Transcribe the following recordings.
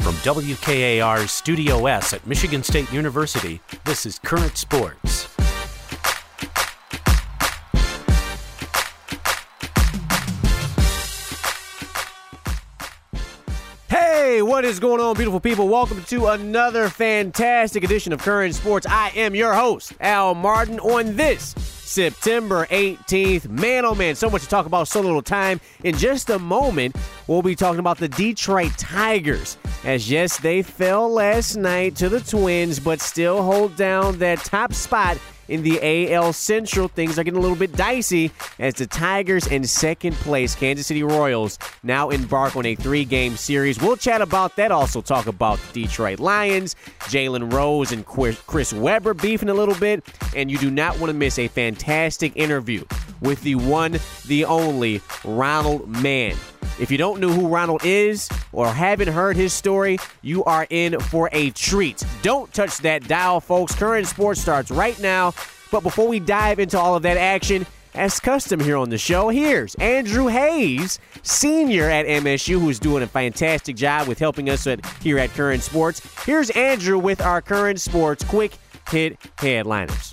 From WKAR's Studio S at Michigan State University, this is Current Sports. Hey, what is going on, beautiful people? Welcome to another fantastic edition of Current Sports. I am your host, Al Martin, on this September 18th. Man, oh man, so much to talk about, so little time. In just a moment, we'll be talking about the Detroit Tigers. As yes, they fell last night to the Twins, but still hold down that top spot in the AL Central. Things are getting a little bit dicey as the Tigers in second place, Kansas City Royals, now embark on a 3-game series. We'll chat about that, also talk about the Detroit Lions, Jalen Rose and Chris Webber beefing a little bit, and you do not want to miss a fantastic interview with the one, the only, Ronald Mann. If you don't know who Ronald is or haven't heard his story, you are in for a treat. Don't touch that dial, folks. Current Sports starts right now. But before we dive into all of that action, as custom here on the show, here's Andrew Hayes, senior at MSU, who's doing a fantastic job with helping us here at Current Sports. Here's Andrew with our Current Sports Quick Hit Headliners.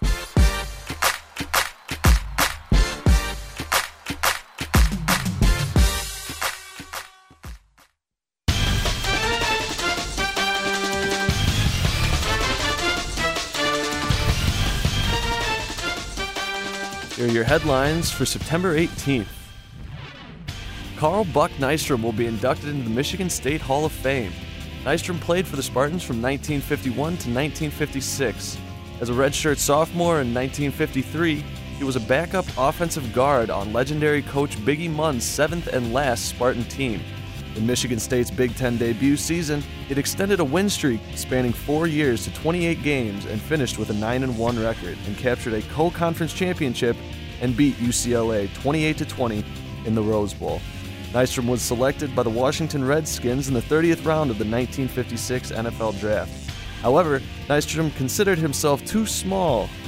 Here are your headlines for September 18th. Carl Buck Nystrom will be inducted into the Michigan State Hall of Fame. Nystrom played for the Spartans from 1951 to 1956. As a redshirt sophomore in 1953, he was a backup offensive guard on legendary coach Biggie Munn's 7th and last Spartan team. In Michigan State's Big Ten debut season, it extended a win streak spanning 4 years to 28 games and finished with a 9-1 record and captured a co-conference championship and beat UCLA 28-20 in the Rose Bowl. Nystrom was selected by the Washington Redskins in the 30th round of the 1956 NFL Draft. However, Nystrom considered himself too small to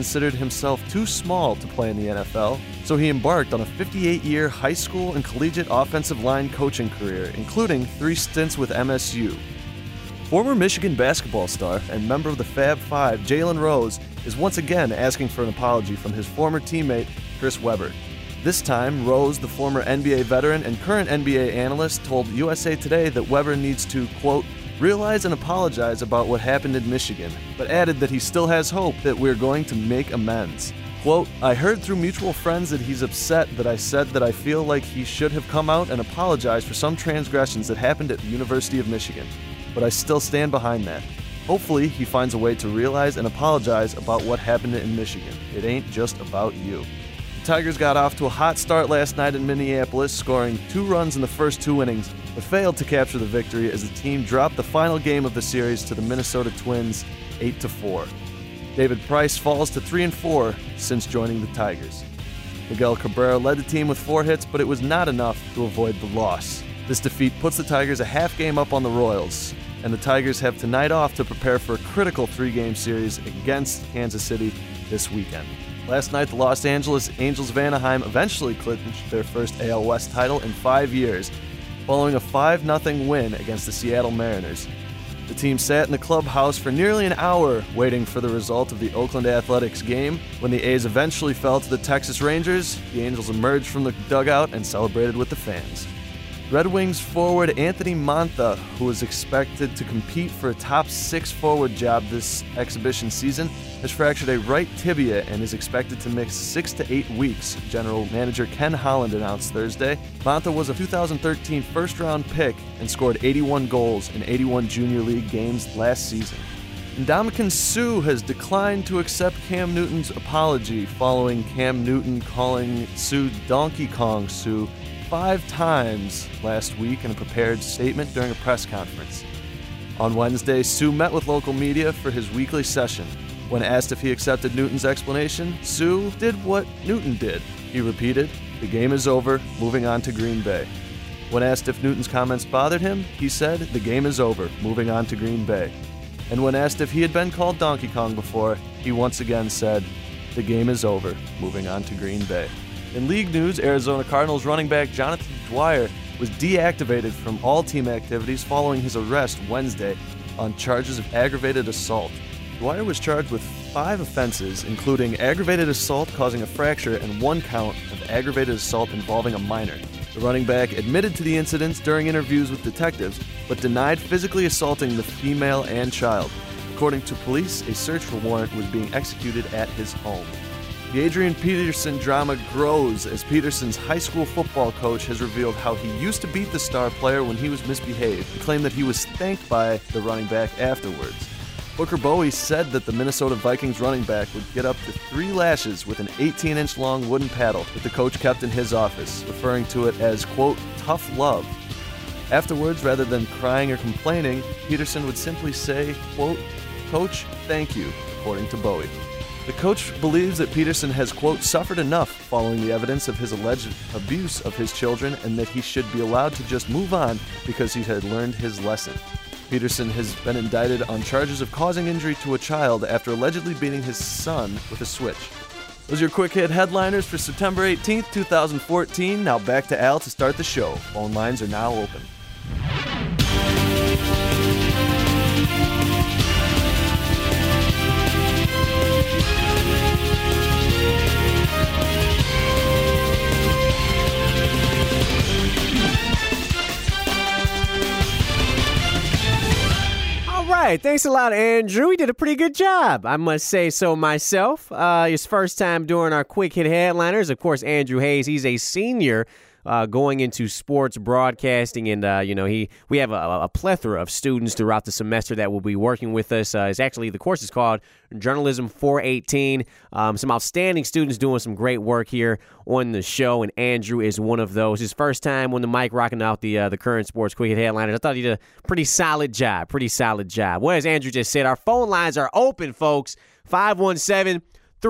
play in the NFL, so he embarked on a 58-year high school and collegiate offensive line coaching career, including 3 stints with MSU. Former Michigan basketball star and member of the Fab Five, Jalen Rose, is once again asking for an apology from his former teammate, Chris Webber. This time, Rose, the former NBA veteran and current NBA analyst, told USA Today that Webber needs to, quote, realize and apologize about what happened in Michigan, but added that he still has hope that we're going to make amends. Quote, I heard through mutual friends that he's upset that I said that I feel like he should have come out and apologized for some transgressions that happened at the University of Michigan, but I still stand behind that. Hopefully, he finds a way to realize and apologize about what happened in Michigan. It ain't just about you. The Tigers got off to a hot start last night in Minneapolis, scoring 2 runs in the first 2 innings, but failed to capture the victory as the team dropped the final game of the series to the Minnesota Twins 8-4. David Price falls to 3-4 since joining the Tigers. Miguel Cabrera led the team with 4 hits, but it was not enough to avoid the loss. This defeat puts the Tigers a half game up on the Royals, and the Tigers have tonight off to prepare for a critical 3-game series against Kansas City this weekend. Last night, the Los Angeles Angels of Anaheim eventually clinched their first AL West title in 5 years, following a 5-0 win against the Seattle Mariners. The team sat in the clubhouse for nearly an hour waiting for the result of the Oakland Athletics game. When the A's eventually fell to the Texas Rangers, the Angels emerged from the dugout and celebrated with the fans. Red Wings forward Anthony Mantha, who is expected to compete for a top 6 forward job this exhibition season, has fractured a right tibia and is expected to miss 6 to 8 weeks, General Manager Ken Holland announced Thursday. Mantha was a 2013 first-round pick and scored 81 goals in 81 Junior League games last season. Ndamukong Suh has declined to accept Cam Newton's apology following Cam Newton calling Suh Donkey Kong Suh 5 times last week in a prepared statement during a press conference. On Wednesday, Suh met with local media for his weekly session. When asked if he accepted Newton's explanation, Suh did what Newton did. He repeated, "The game is over, moving on to Green Bay." When asked if Newton's comments bothered him, he said, "The game is over, moving on to Green Bay." And when asked if he had been called Donkey Kong before, he once again said, "The game is over, moving on to Green Bay." In league news, Arizona Cardinals running back Jonathan Dwyer was deactivated from all team activities following his arrest Wednesday on charges of aggravated assault. Dwyer was charged with 5 offenses, including aggravated assault causing a fracture and 1 count of aggravated assault involving a minor. The running back admitted to the incidents during interviews with detectives, but denied physically assaulting the female and child. According to police, a search warrant was being executed at his home. The Adrian Peterson drama grows as Peterson's high school football coach has revealed how he used to beat the star player when he was misbehaved and claimed that he was thanked by the running back afterwards. Booker Bowie said that the Minnesota Vikings running back would get up to 3 lashes with an 18-inch long wooden paddle that the coach kept in his office, referring to it as, quote, tough love. Afterwards, rather than crying or complaining, Peterson would simply say, quote, Coach, thank you, according to Bowie. The coach believes that Peterson has, quote, suffered enough following the evidence of his alleged abuse of his children and that he should be allowed to just move on because he had learned his lesson. Peterson has been indicted on charges of causing injury to a child after allegedly beating his son with a switch. Those are your quick hit headliners for September 18th, 2014. Now back to Al to start the show. Phone lines are now open. All right, thanks a lot, Andrew. He did a pretty good job, I must say so myself. His first time doing our quick hit headliners. Of course, Andrew Hayes, he's a senior going into sports broadcasting, and we have a plethora of students throughout the semester that will be working with us. The course is called Journalism 418. Some outstanding students doing some great work here on the show, and Andrew is one of those. His first time on the mic rocking out the current sports quick hit headliners. I thought he did a pretty solid job. Well, as Andrew just said, our phone lines are open, folks. 517-355-9527.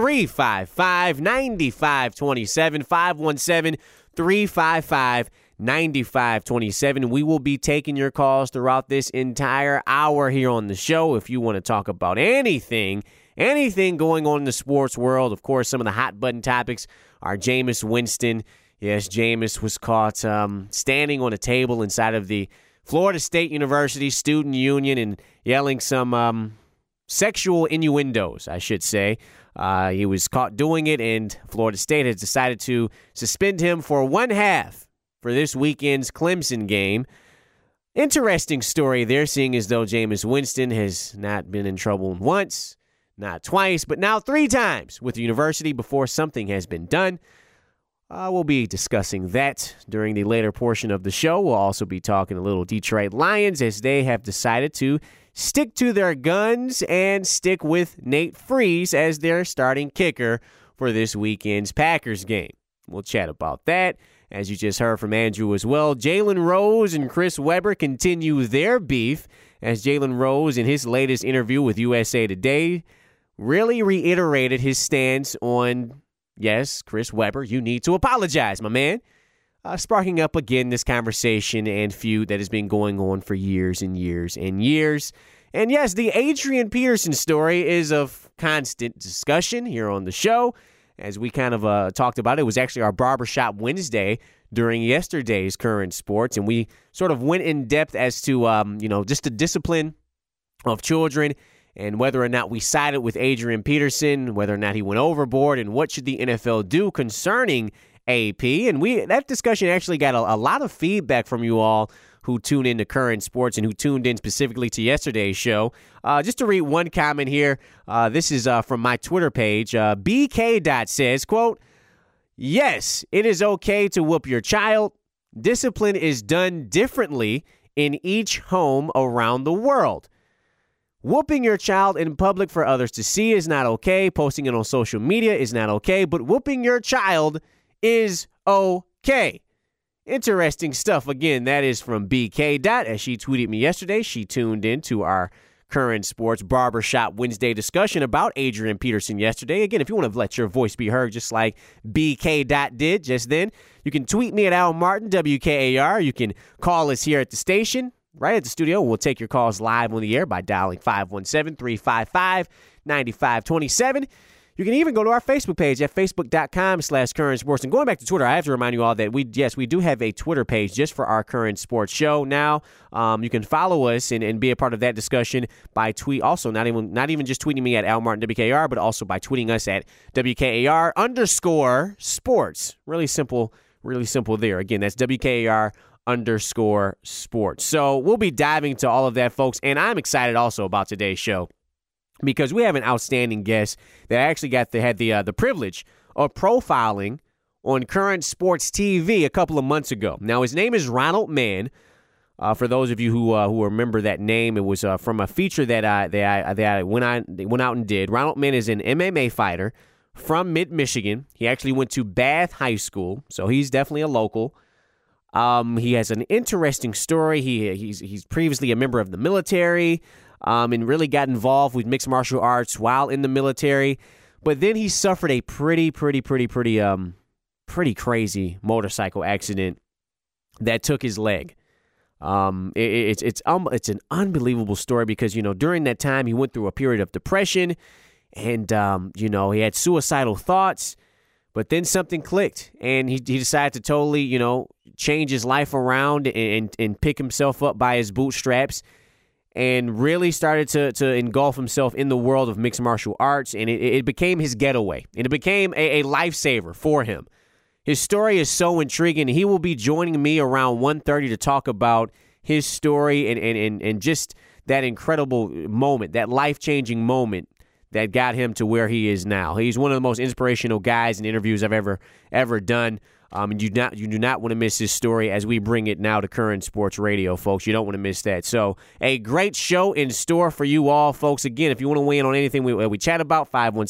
517-355-9527. We will be taking your calls throughout this entire hour here on the show. If you want to talk about anything going on in the sports world, of course, some of the hot button topics are Jameis Winston. Yes, Jameis was caught standing on a table inside of the Florida State University Student Union and yelling some sexual innuendos, I should say. He was caught doing it, and Florida State has decided to suspend him for 1 half for this weekend's Clemson game. Interesting story there, seeing as though Jameis Winston has not been in trouble once, not twice, but now 3 times with the university before something has been done. We'll be discussing that during the later portion of the show. We'll also be talking a little Detroit Lions as they have decided to stick to their guns and stick with Nate Freese as their starting kicker for this weekend's Packers game. We'll chat about that. As you just heard from Andrew as well, Jalen Rose and Chris Webber continue their beef as Jalen Rose, in his latest interview with USA Today, really reiterated his stance on, yes, Chris Webber, you need to apologize, my man. Sparking up again this conversation and feud that has been going on for years and years and years. And yes, the Adrian Peterson story is of constant discussion here on the show. As we kind of talked about, it was actually our Barbershop Wednesday during yesterday's Current Sports, and we sort of went in depth as to, just the discipline of children and whether or not we sided with Adrian Peterson, whether or not he went overboard, and what should the NFL do concerning AP. And that discussion actually got a lot of feedback from you all who tune in to Current Sports and who tuned in specifically to yesterday's show. Just to read one comment here, this is from my Twitter page. BK. says, quote, yes, it is okay to whoop your child. Discipline is done differently in each home around the world. Whooping your child in public for others to see is not okay. Posting it on social media is not okay. But whooping your child is okay. Interesting stuff. Again, that is from BK. As she tweeted me yesterday, she tuned in to our Current Sports Barbershop Wednesday discussion about Adrian Peterson yesterday. Again, if you want to let your voice be heard just like BK. did just then, you can tweet me at Al Martin, WKAR. You can call us here at the station, right at the studio. We'll take your calls live on the air by dialing 517-355-9527. You can even go to our Facebook page at facebook.com/Current Sports. And going back to Twitter, I have to remind you all that we do have a Twitter page just for our Current Sports show now. You can follow us and be a part of that discussion by tweet. Also, not even just tweeting me at Al Martin WKAR, but also by tweeting us at WKAR_sports. Really simple there. Again, that's WKAR_sports. So we'll be diving to all of that, folks. And I'm excited also about today's show, because we have an outstanding guest that actually had the privilege of profiling on Current Sports TV a couple of months ago. Now, his name is Ronald Mann. For those of you who remember that name, it was from a feature that I went out and did. Ronald Mann is an MMA fighter from Mid-Michigan. He actually went to Bath High School, so he's definitely a local. He has an interesting story. He's previously a member of the military. And really got involved with mixed martial arts while in the military. But then he suffered a pretty crazy motorcycle accident that took his leg. It's an unbelievable story because, during that time he went through a period of depression and, he had suicidal thoughts. But then something clicked and he decided to totally, change his life around and pick himself up by his bootstraps. And really started to engulf himself in the world of mixed martial arts, and it became his getaway, and it became a lifesaver for him. His story is so intriguing. He will be joining me around 1:30 to talk about his story and just that incredible moment, that life-changing moment that got him to where he is now. He's one of the most inspirational guys in interviews I've ever done. And you do not want to miss his story as we bring it now to Current Sports Radio, folks. You don't want to miss that. So a great show in store for you all, folks. Again, if you want to weigh in on anything we chat about,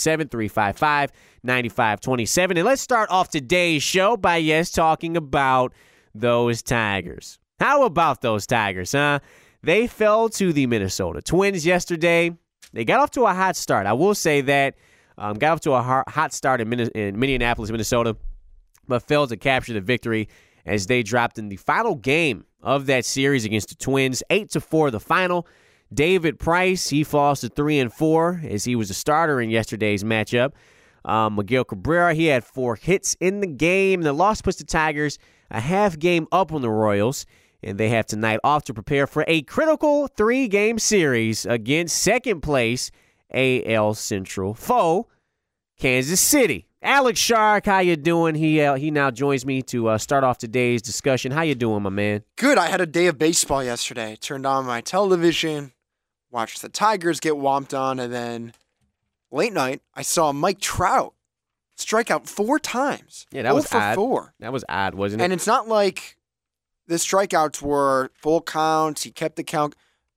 517-355-9527. And let's start off today's show by, talking about those Tigers. How about those Tigers, huh? They fell to the Minnesota Twins yesterday. They got off to a hot start. I will say that. Got off to a hot start in Minneapolis, Minnesota, but failed to capture the victory as they dropped in the final game of that series against the Twins. 8-4 the final. David Price, he falls to 3-4 as he was a starter in yesterday's matchup. Miguel Cabrera, he had 4 hits in the game. The loss puts the Tigers a half game up on the Royals, and they have tonight off to prepare for a critical 3-game series against second place AL Central foe, Kansas City. Alex Shark, how you doing? He now joins me to start off today's discussion. How you doing, my man? Good. I had a day of baseball yesterday. Turned on my television, watched the Tigers get whomped on, and then late night, I saw Mike Trout strike out 4 times. Yeah, that was odd. 4. That was odd, wasn't it? And it's not like the strikeouts were full counts. He kept the count.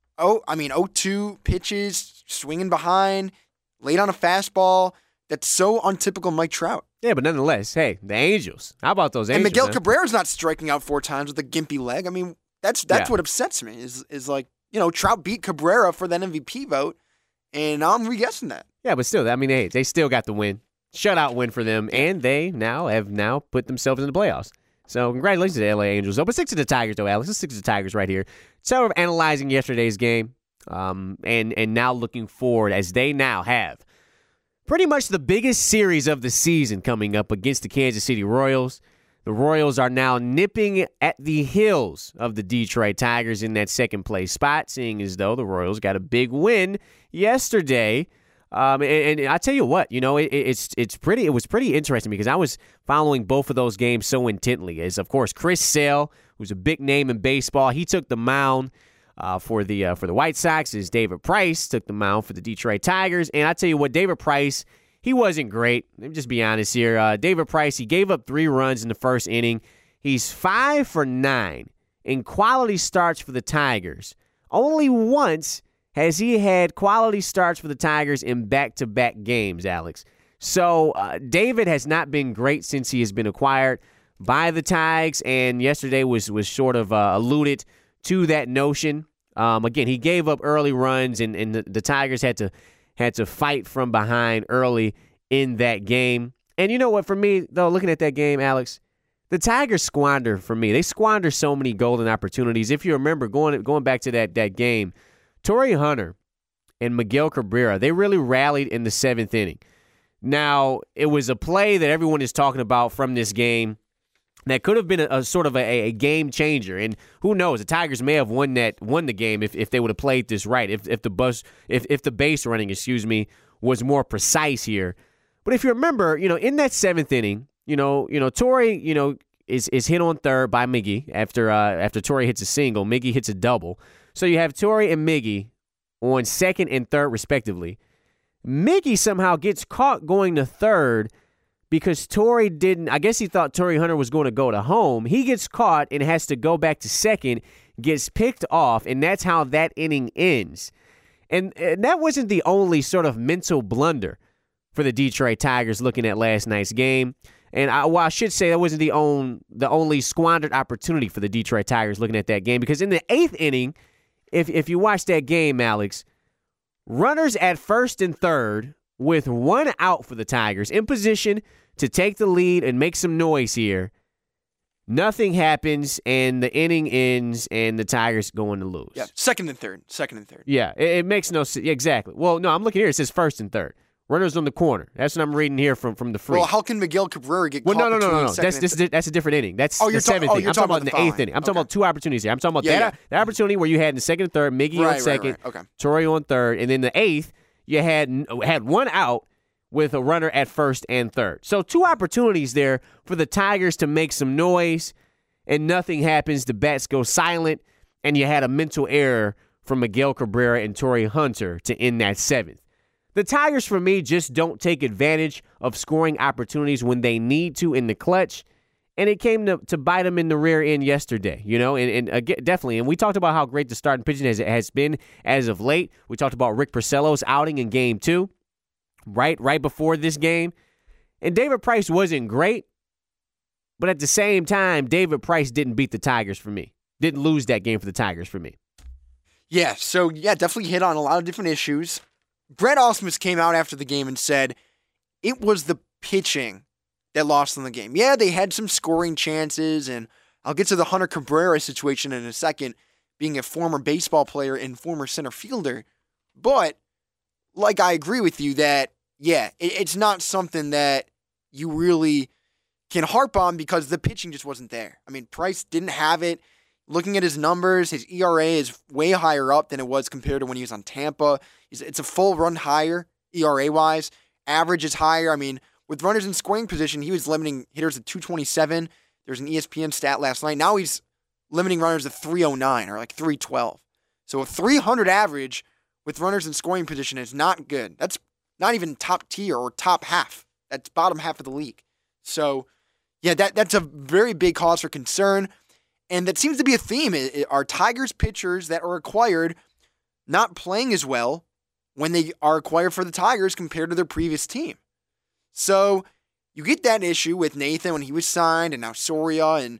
0-2 pitches, swinging behind, late on a fastball. That's so untypical Mike Trout. Yeah, but nonetheless, hey, the Angels. How about those Angels? And Miguel Cabrera's not striking out 4 times with a gimpy leg. I mean, that's what upsets me is like, Trout beat Cabrera for that MVP vote, and now I'm re-guessing that. Yeah, but still, I mean, hey, they still got the win. Shutout win for them, and they have put themselves in the playoffs. So congratulations to the LA Angels. But stick to the Tigers, though, Alex. Let's stick to the Tigers right here. So we're analyzing yesterday's game and now looking forward as they now have pretty much the biggest series of the season coming up against the Kansas City Royals. The Royals are now nipping at the heels of the Detroit Tigers in that second place spot, seeing as though the Royals got a big win yesterday. And I tell you what, it was pretty interesting because I was following both of those games so intently. As of course Chris Sale, who's a big name in baseball, he took the mound for the White Sox, as David Price took the mound for the Detroit Tigers. And I tell you what, David Price, he wasn't great. Let me just be honest here. David Price, he gave up 3 runs in the first inning. He's 5 for 9 in quality starts for the Tigers. Only once has he had quality starts for the Tigers in back-to-back games, Alex. So David has not been great since he has been acquired by the Tigers, and yesterday was sort of alluded to that notion. Again, he gave up early runs, and the Tigers had to fight from behind early in that game. And you know what? For me, though, looking at that game, Alex, the Tigers squander for me. They squander so many golden opportunities. If you remember, going back to that game, Torrey Hunter and Miguel Cabrera, they really rallied in the 7th inning. Now, it was a play that everyone is talking about from this game that could have been a sort of a game changer. And who knows, the Tigers may have won the game if they would have played this right, if the base running, was more precise here. But if you remember, in that seventh inning, Torrey, is hit on third by Miggy after Torrey hits a single. Miggy hits a double. So you have Torrey and Miggy on second and third, respectively. Miggy somehow gets caught going to third because Torrey didn't. I guess he thought Torrey Hunter was going to go to home. He gets caught and has to go back to second, gets picked off, and that's how that inning ends. And that wasn't the only sort of mental blunder for the Detroit Tigers looking at last night's game. And I should say that wasn't the only squandered opportunity for the Detroit Tigers looking at that game, because in the eighth inning, if you watch that game, Alex, runners at first and third with one out for the Tigers in position to take the lead and make some noise here. Nothing happens, and the inning ends, and the Tigers going to lose. Yeah, second and third. Yeah, it makes no sense. Exactly. Well, no, I'm looking here. It says first and third. Runners on the corner. That's what I'm reading here from the free. Well, how can Miguel Cabrera get caught? No. That's a different inning. That's the seventh inning. I'm talking about the eighth inning. I'm talking about two opportunities here. I'm talking about that opportunity where you had in the second and third, Miggy on second, Torrey on third, and then the eighth, you had one out with a runner at first and third. So two opportunities there for the Tigers to make some noise, and nothing happens. The bats go silent, and you had a mental error from Miguel Cabrera and Torrey Hunter to end that seventh. The Tigers, for me, just don't take advantage of scoring opportunities when they need to in the clutch, and it came to bite them in the rear end yesterday, and again, definitely. And we talked about how great the starting pitching has been as of late. We talked about Rick Porcello's outing in Game 2, right before this game. And David Price wasn't great, but at the same time, David Price didn't beat the Tigers for me. Didn't lose that game for the Tigers for me. Yeah, so definitely hit on a lot of different issues. Brett Ausmus came out after the game and said it was the pitching that lost them the game. Yeah, they had some scoring chances, and I'll get to the Hunter Cabrera situation in a second, being a former baseball player and former center fielder. But, I agree with you that, it's not something that you really can harp on because the pitching just wasn't there. I mean, Price didn't have it. Looking at his numbers, his ERA is way higher up than it was compared to when he was on Tampa. It's a full run higher, ERA-wise. Average is higher. I mean, with runners in scoring position, he was limiting hitters at 227. There's an ESPN stat last night. Now he's limiting runners at 309 or 312. So a 300 average with runners in scoring position is not good. That's not even top tier or top half. That's bottom half of the league. So, that's a very big cause for concern. And that seems to be a theme. Are Tigers pitchers that are acquired not playing as well when they are acquired for the Tigers compared to their previous team? So you get that issue with Nathan when he was signed, and now Soria, and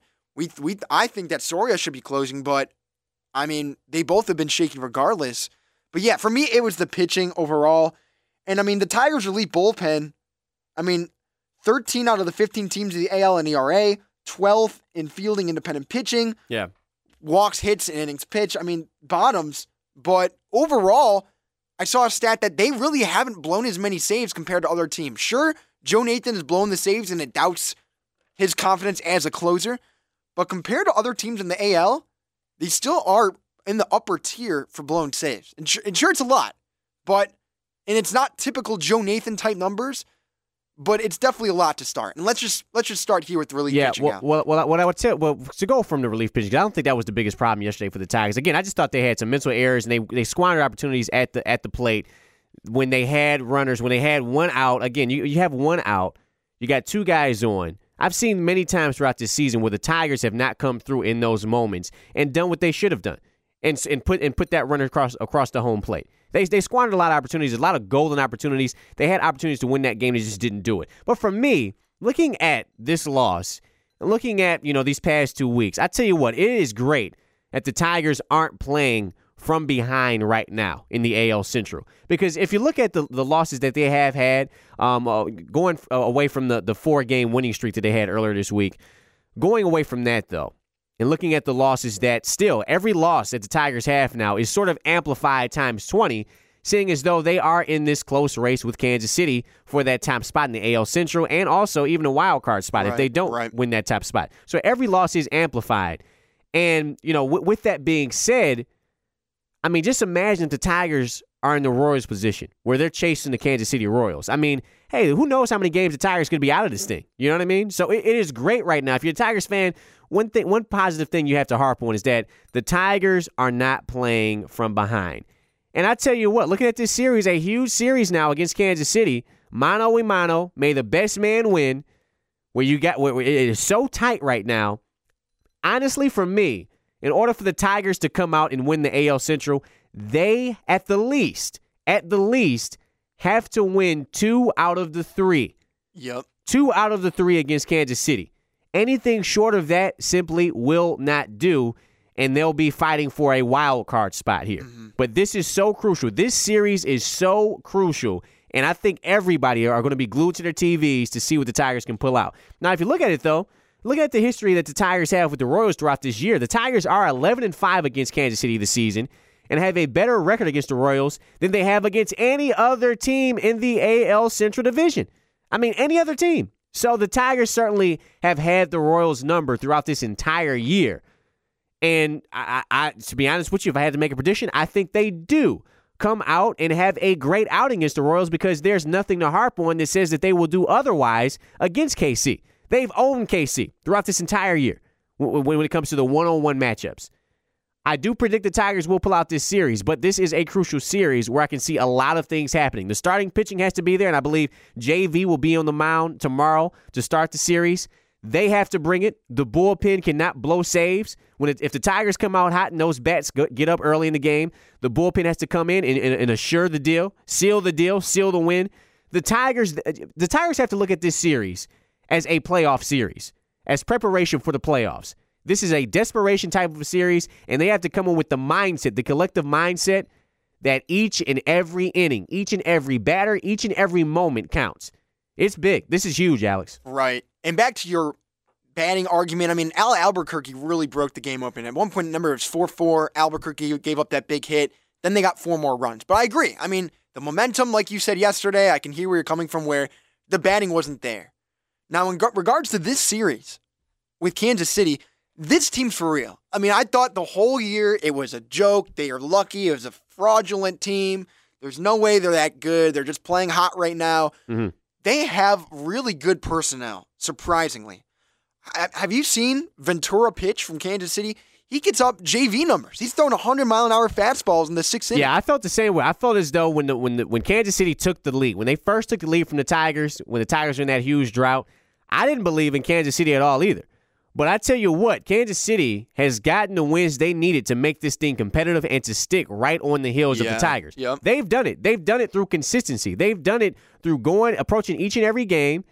I think that Soria should be closing, but I mean, they both have been shaky regardless. But for me, it was the pitching overall. And I mean, the Tigers' elite bullpen, 13 out of the 15 teams of the AL in ERA, 12th in fielding independent pitching. Yeah. Walks, hits, and innings pitch. I mean, bottoms. But overall, I saw a stat that they really haven't blown as many saves compared to other teams. Sure, Joe Nathan has blown the saves and it doubts his confidence as a closer. But compared to other teams in the AL, they still are in the upper tier for blown saves. And sure, it's a lot. And it's not typical Joe Nathan type numbers. But it's definitely a lot to start. And let's just start here with the relief pitching. What I would say, to go from the relief pitching, I don't think that was the biggest problem yesterday for the Tigers. Again, I just thought they had some mental errors, and they squandered opportunities at the plate when they had runners, when they had one out. Again, you have one out, you got two guys on. I've seen many times throughout this season where the Tigers have not come through in those moments and done what they should have done, and put that runner across the home plate. They squandered a lot of opportunities, a lot of golden opportunities. They had opportunities to win that game. They just didn't do it. But for me, looking at this loss, and looking at these past 2 weeks, I tell you what, it is great that the Tigers aren't playing from behind right now in the AL Central. Because if you look at the losses that they have had, going away from the 4-game winning streak that they had earlier this week, going away from that, though, and looking at the losses that still, every loss that the Tigers have now is sort of amplified times 20. seeing as though they are in this close race with Kansas City for that top spot in the AL Central and also even a wild card spot if they don't win that top spot. So every loss is amplified. And, with that being said, I mean, just imagine if the Tigers are in the Royals position where they're chasing the Kansas City Royals. I mean, hey, who knows how many games the Tigers could be out of this thing? You know what I mean? So it is great right now. If you're a Tigers fan, one positive thing you have to harp on is that the Tigers are not playing from behind. And I tell you what, looking at this series, a huge series now against Kansas City, mano a mano, may the best man win, where it is so tight right now. Honestly, for me, in order for the Tigers to come out and win the AL Central, they, at the least, have to win 2 out of the 3. Yep. 2 out of the 3 against Kansas City. Anything short of that simply will not do, and they'll be fighting for a wild card spot here. Mm-hmm. But this is so crucial. This series is so crucial, and I think everybody are going to be glued to their TVs to see what the Tigers can pull out. Now, if you look at it, though, look at the history that the Tigers have with the Royals throughout this year. The Tigers are 11-5 against Kansas City this season and have a better record against the Royals than they have against any other team in the AL Central Division. I mean, any other team. So the Tigers certainly have had the Royals' number throughout this entire year. And I, to be honest with you, if I had to make a prediction, I think they do come out and have a great outing against the Royals because there's nothing to harp on that says that they will do otherwise against KC. They've owned KC throughout this entire year when it comes to the one-on-one matchups. I do predict the Tigers will pull out this series, but this is a crucial series where I can see a lot of things happening. The starting pitching has to be there, and I believe JV will be on the mound tomorrow to start the series. They have to bring it. The bullpen cannot blow saves. If the Tigers come out hot and those bats get up early in the game, the bullpen has to come in and assure the deal, seal the win. The Tigers have to look at this series as a playoff series, as preparation for the playoffs. This is a desperation type of a series, and they have to come in with the mindset, the collective mindset that each and every inning, each and every batter, each and every moment counts. It's big. This is huge, Alex. Right. And back to your batting argument, I mean, Al Albuquerque really broke the game open. At one point, the number was 4-4. Albuquerque gave up that big hit. Then they got 4 more runs. But I agree. I mean, the momentum, like you said yesterday, I can hear where you're coming from, where the batting wasn't there. Now, in regards to this series with Kansas City, this team's for real. I mean, I thought the whole year it was a joke. They are lucky. It was a fraudulent team. There's no way they're that good. They're just playing hot right now. Mm-hmm. They have really good personnel, surprisingly. Have you seen Ventura pitch from Kansas City? He gets up JV numbers. He's throwing 100-mile-an-hour fastballs in the 6th inning. Yeah, I felt the same way. I felt as though when Kansas City took the lead, when they first took the lead from the Tigers, when the Tigers were in that huge drought, I didn't believe in Kansas City at all either. But I tell you what, Kansas City has gotten the wins they needed to make this thing competitive and to stick right on the heels of the Tigers. Yep. They've done it. They've done it through consistency. They've done it through approaching each and every game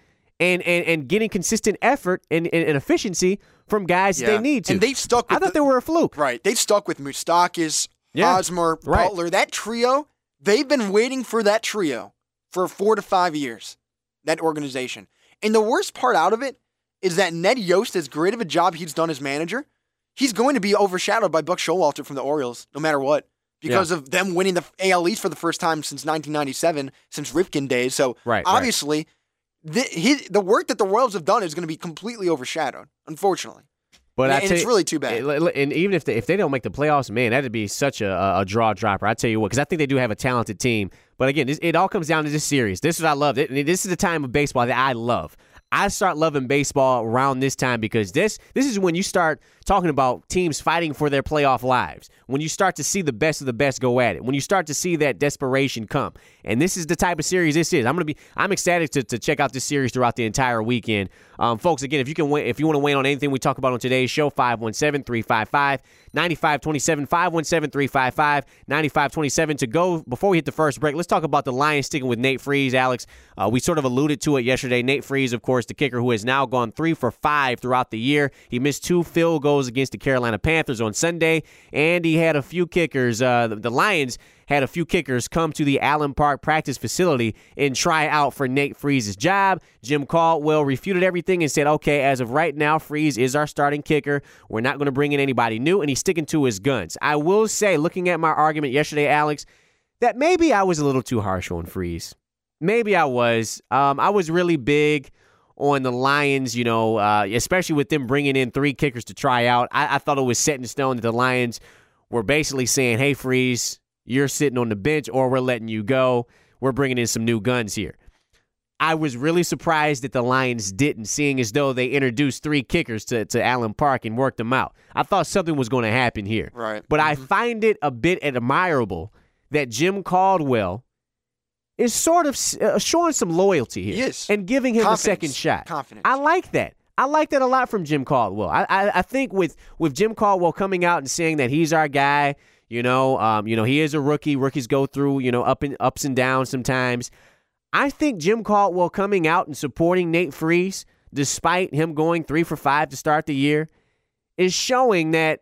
and getting consistent effort and efficiency from guys that they need to. And they've stuck with I thought they were a fluke. Right. They've stuck with Moustakas, Hosmer, Butler. That trio, they've been waiting for that trio for 4 to 5 years, that organization. And the worst part out of it is that Ned Yost, as great of a job he's done as manager, he's going to be overshadowed by Buck Showalter from the Orioles, no matter what, because of them winning the AL East for the first time since 1997, since Ripken days. So obviously, the work that the Royals have done is going to be completely overshadowed, unfortunately. But and it's really too bad. And even if they don't make the playoffs, man, that'd be such a draw dropper. I tell you what, because I think they do have a talented team. But again, it all comes down to this series. This is what I love. This is the time of baseball that I love. I start loving baseball around this time because this is when you start talking about teams fighting for their playoff lives, when you start to see the best of the best go at it, when you start to see that desperation come. And this is the type of series this is. I'm excited to check out this series throughout the entire weekend. Folks, again, if you want to weigh in on anything we talk about on today's show, 517-355-9527, 517-355-9527 to go. Before we hit the first break, let's talk about the Lions sticking with Nate Freese, Alex. We sort of alluded to it yesterday. Nate Freese, of course, the kicker who has now gone 3 for 5 throughout the year. He missed 2 field goals against the Carolina Panthers on Sunday, and he had a few kickers. The Lions had a few kickers come to the Allen Park practice facility and try out for Nate Freese's job. Jim Caldwell refuted everything and said, okay, as of right now, Freese is our starting kicker. We're not going to bring in anybody new, and he's sticking to his guns. I will say, looking at my argument yesterday, Alex, that maybe I was a little too harsh on Freeze. Maybe I was. I was really big on the Lions, especially with them bringing in 3 kickers to try out. I thought it was set in stone that the Lions were basically saying, hey, Freeze, you're sitting on the bench or we're letting you go. We're bringing in some new guns here. I was really surprised that the Lions didn't, seeing as though they introduced 3 kickers to Allen Park and worked them out. I thought something was going to happen here. Right. But I find it a bit admirable that Jim Caldwell is sort of showing some loyalty here. Yes. And giving him Confidence. a second shot. Confidence. I like that. I like that a lot from Jim Caldwell. I think with Jim Caldwell coming out and saying that he's our guy, he is a rookie. Rookies go through, ups and downs sometimes. I think Jim Caldwell coming out and supporting Nate Freeze, despite him going 3 for 5 to start the year, is showing that,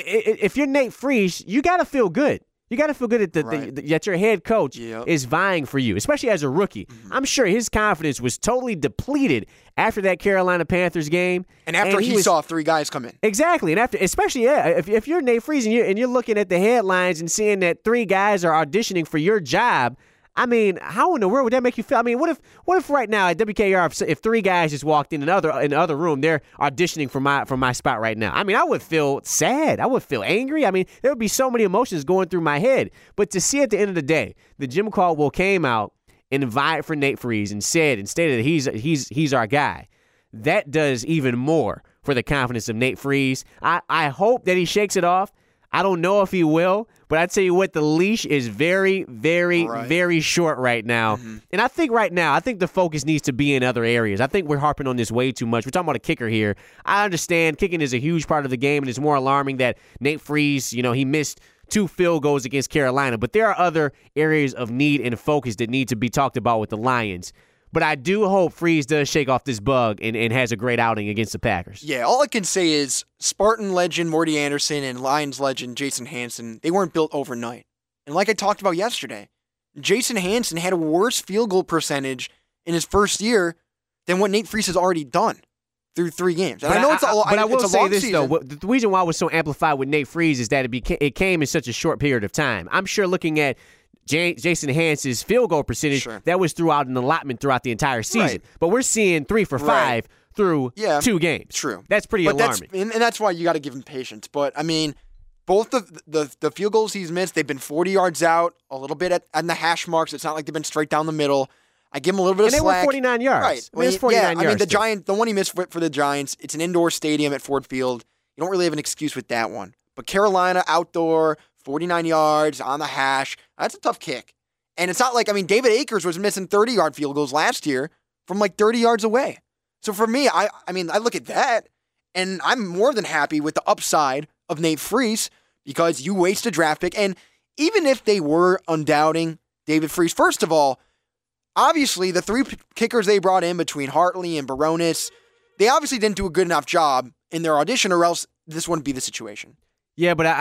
if you're Nate Freeze, you got to feel good. You got to feel good that your head coach is vying for you, especially as a rookie. Mm-hmm. I'm sure his confidence was totally depleted after that Carolina Panthers game. And after he saw 3 guys come in. Exactly. And especially if you're Nate Freeze and you're looking at the headlines and seeing that 3 guys are auditioning for your job, I mean, how in the world would that make you feel? I mean, what if right now at WKR, if 3 guys just walked in the other room, they're auditioning for my spot right now? I mean, I would feel sad. I would feel angry. I mean, there would be so many emotions going through my head. But to see at the end of the day, that Jim Caldwell came out and invited for Nate Freeze and stated that he's our guy, that does even more for the confidence of Nate Freeze. I hope that he shakes it off. I don't know if he will, but I tell you what, the leash is very, very, very short right now. Mm-hmm. And I think the focus needs to be in other areas. I think we're harping on this way too much. We're talking about a kicker here. I understand kicking is a huge part of the game, and it's more alarming that Nate Freeze, he missed 2 field goals against Carolina. But there are other areas of need and focus that need to be talked about with the Lions. But I do hope Freeze does shake off this bug and has a great outing against the Packers. Yeah, all I can say is Spartan legend Morty Anderson and Lions legend Jason Hanson, they weren't built overnight. And like I talked about yesterday, Jason Hanson had a worse field goal percentage in his first year than what Nate Freeze has already done through 3 games. And I know it's a long season. But I will say this, though. The reason why it was so amplified with Nate Freeze is that it came in such a short period of time. I'm sure looking at Jason Hanson's field goal percentage, that was throughout an allotment throughout the entire season. Right. But we're seeing 3 for 5 through 2 games. True. That's pretty alarming. And that's why you got to give him patience. But, I mean, both the field goals he's missed, they've been 40 yards out, a little bit at the hash marks. It's not like they've been straight down the middle. I give him a little bit of slack. And they were 49 yards. Right. I mean, it's 49 yards. The one he missed for the Giants, it's an indoor stadium at Ford Field. You don't really have an excuse with that one. But Carolina, outdoor, 49 yards, on the hash, that's a tough kick. And it's not like, David Akers was missing 30-yard field goals last year from like 30 yards away. So for me, I look at that, and I'm more than happy with the upside of Nate Freeze because you waste a draft pick. And even if they were undoubting David Freeze, first of all, obviously the 3 kickers they brought in between Hartley and Baronis, they obviously didn't do a good enough job in their audition, or else this wouldn't be the situation. Yeah, but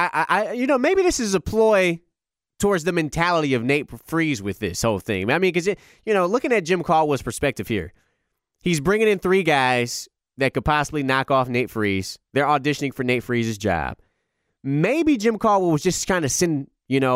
I maybe this is a ploy towards the mentality of Nate Freeze with this whole thing. I mean, because, looking at Jim Caldwell's perspective here, he's bringing in 3 guys that could possibly knock off Nate Freeze. They're auditioning for Nate Freeze's job. Maybe Jim Caldwell was just trying to send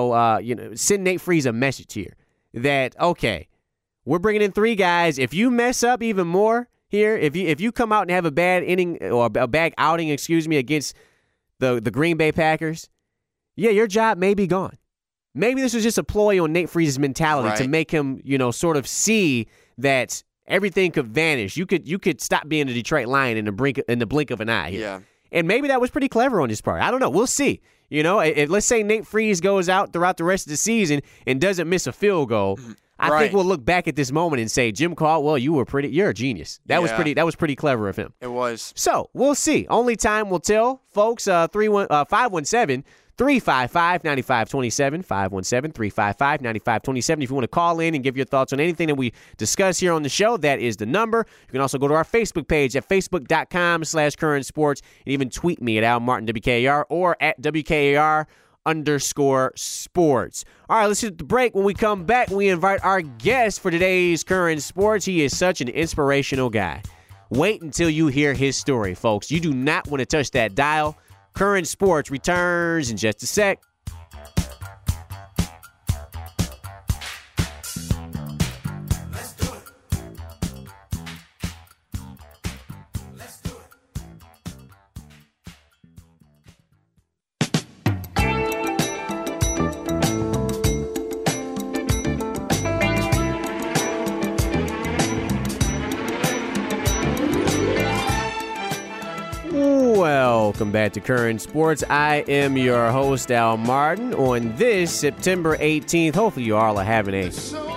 Nate Freeze a message here that, okay, we're bringing in 3 guys. If you mess up even more here, if you come out and have a bad inning or a bad outing, against the Green Bay Packers, your job may be gone. Maybe this was just a ploy on Nate Freeze's mentality to make him, sort of see that everything could vanish. You could stop being a Detroit Lion in the blink of an eye here. Yeah. And maybe that was pretty clever on his part. I don't know. We'll see. Let's say Nate Freeze goes out throughout the rest of the season and doesn't miss a field goal. I think we'll look back at this moment and say, Jim Caldwell, you're a genius. That was pretty clever of him. It was. So we'll see. Only time will tell, folks. 517-355-9527, 517-355-9527. If you want to call in and give your thoughts on anything that we discuss here on the show, that is the number. You can also go to our Facebook page at facebook.com/current sports and even tweet me at Al Martin WKAR or at WKAR_sports. All right, let's hit the break. When we come back, we invite our guest for today's Current Sports. He is such an inspirational guy. Wait until you hear his story, folks. You do not want to touch that dial. Current Sports returns in just a sec. Welcome back to Current Sports. I am your host, Al Martin. On this September 18th, hopefully you all are having a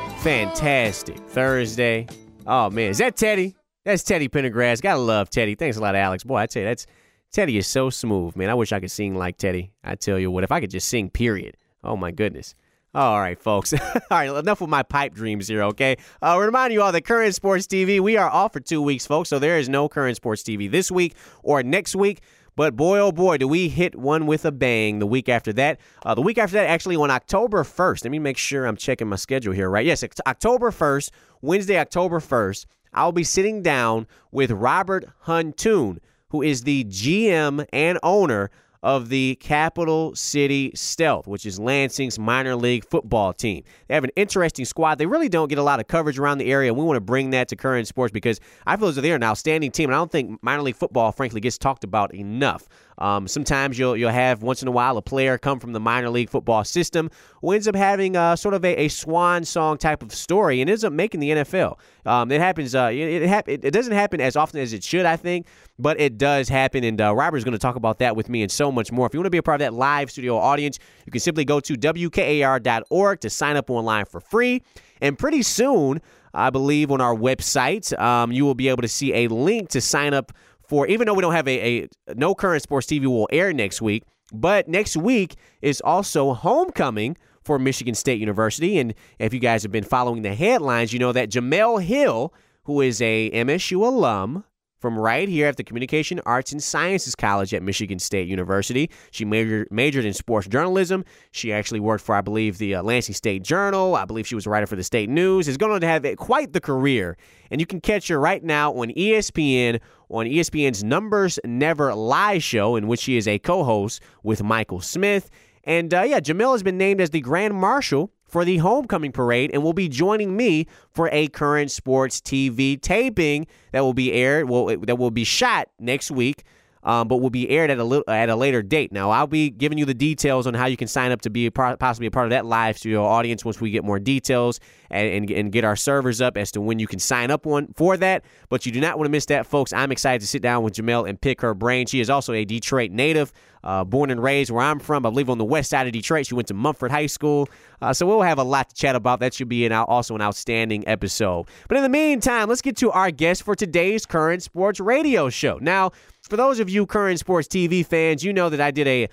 fantastic Thursday. Oh, man, is that Teddy? That's Teddy Pendergrass. Gotta love Teddy. Thanks a lot, Alex. Boy, I tell you, Teddy is so smooth, man. I wish I could sing like Teddy. I tell you what, if I could just sing, period. Oh, my goodness. All right, folks. All right, enough with my pipe dreams here, okay? Remind you all that Current Sports TV, we are off for 2 weeks, folks, so there is no Current Sports TV this week or next week. But boy, oh boy, do we hit one with a bang the week after that. The week after that, actually on October 1st. Let me make sure I'm checking my schedule here, right? Yes, October 1st, Wednesday, October 1st, I'll be sitting down with Robert Huntoon, who is the GM and owner of the Capital City Stealth, which is Lansing's minor league football team. They have an interesting squad. They really don't get a lot of coverage around the area, and we want to bring that to Current Sports because I feel as though they're an outstanding team, and I don't think minor league football, frankly, gets talked about enough. Sometimes you'll have once in a while a player come from the minor league football system who ends up having sort of a swan song type of story and ends up making the NFL. It happens. It doesn't happen as often as it should, I think, but it does happen. And Robert's going to talk about that with me and so much more. If you want to be a part of that live studio audience, you can simply go to WKAR.org to sign up online for free. And pretty soon, I believe on our website, you will be able to see a link to sign up for, even though we don't have no Current Sports TV will air next week, but next week is also homecoming for Michigan State University. And if you guys have been following the headlines, you know that Jamel Hill, who is a MSU alum from right here at the Communication Arts and Sciences College at Michigan State University. She majored in sports journalism. She actually worked for, I believe, the Lansing State Journal. I believe she was a writer for the State News. Is going to have quite the career. And you can catch her right now on ESPN, on ESPN's Numbers Never Lie show, in which she is a co-host with Michael Smith. And, Jamel has been named as the Grand Marshal for the homecoming parade and will be joining me for a Current Sports TV taping that will be aired, that will be shot next week, but will be aired at a later date. Now, I'll be giving you the details on how you can sign up to be possibly a part of that live studio audience once we get more details and get our servers up as to when you can sign up for that. But you do not want to miss that, folks. I'm excited to sit down with Jamel and pick her brain. She is also a Detroit native, born and raised where I'm from. I live on the west side of Detroit. She went to Mumford High School. So we'll have a lot to chat about. That should be also an outstanding episode. But in the meantime, let's get to our guest for today's Current Sports Radio show. Now, for those of you Current Sports TV fans, you know that I did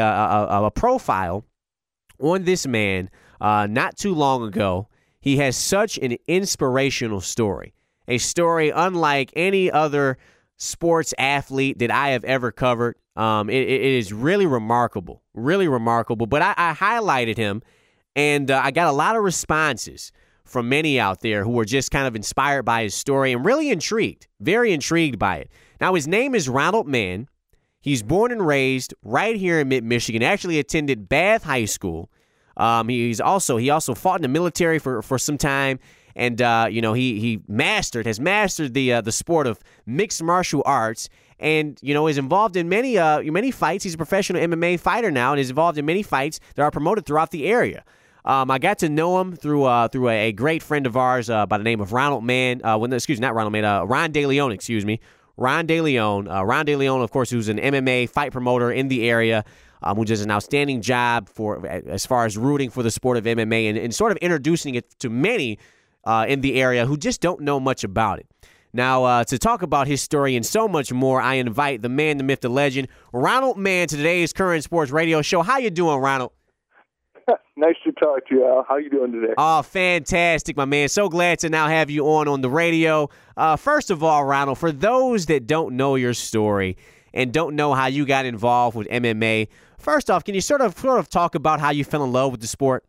a profile on this man not too long ago. He has such an inspirational story, a story unlike any other sports athlete that I have ever covered. It is really remarkable. But I highlighted him, and I got a lot of responses from many out there who were just kind of inspired by his story and really intrigued, very intrigued by it. Now, his name is Ronald Mann. He's born and raised right here in mid-Michigan, actually attended Bath High School. He also fought in the military for some time, and he has mastered the sport of mixed martial arts, and is involved in many fights. He's a professional MMA fighter now, and is involved in many fights that are promoted throughout the area. I got to know him through a great friend of ours by the name of Ronald Mann. Ron DeLeon, excuse me. Ron DeLeon. Ron DeLeon, of course, who's an MMA fight promoter in the area, who does an outstanding job as far as rooting for the sport of MMA and sort of introducing it to many in the area who just don't know much about it. Now, to talk about his story and so much more, I invite the man, the myth, the legend, Ronald Mann, to today's Current Sports Radio show. How you doing, Ronald? Nice to talk to you, Al. How you doing today? Oh, fantastic, my man. So glad to now have you on the radio. First of all, Ronald, for those that don't know your story and don't know how you got involved with MMA, first off, can you sort of talk about how you fell in love with the sport?